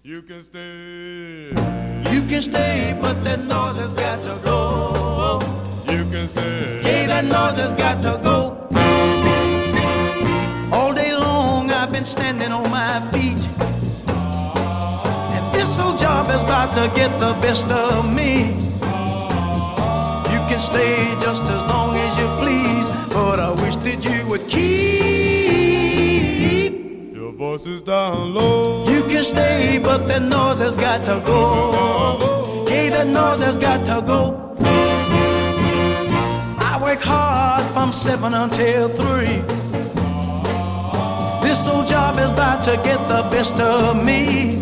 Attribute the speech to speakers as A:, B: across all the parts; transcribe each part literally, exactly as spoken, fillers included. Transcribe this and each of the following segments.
A: You can stay.
B: You can stay, but that noise has got to go.
A: You can stay.
B: Hey, that noise has got to go. All day long I've been standing on my feet, and this old job is about to get the best of me. You can stay just as long as you please, but I wish that you would keep
A: Your voice is down low.
B: You can stay, but that noise has got to go. Hey, that noise has got to go. I work hard from seven until three. This old job is about to get the best of me.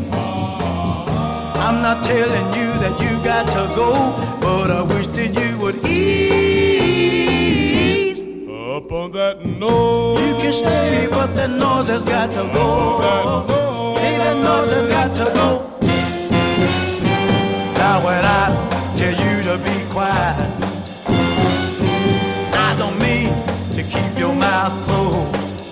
B: I'm not telling you that you got to go, but I wish that you would ease
A: Up on that noise.
B: You can stay, but that noise has got to go. Hey, that noise has got to go. Now when I tell you to be quiet, I don't mean to keep your mouth closed,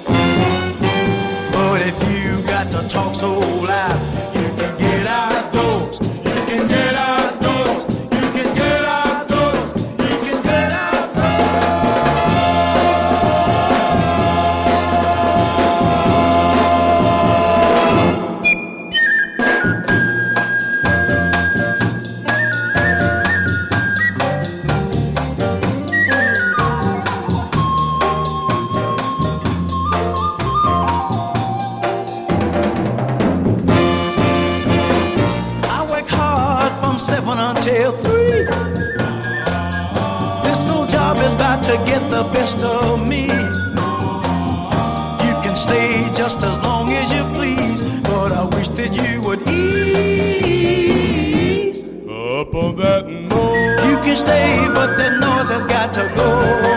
B: but if you got to talk so loud, you can get outdoors. You can get outdoors. You can get outdoors. You can get until three. This old job is about to get the best of me. You can stay just as long as you please, but I wish that you would ease
A: Up on that noise.
B: You can stay, but that noise has got to go.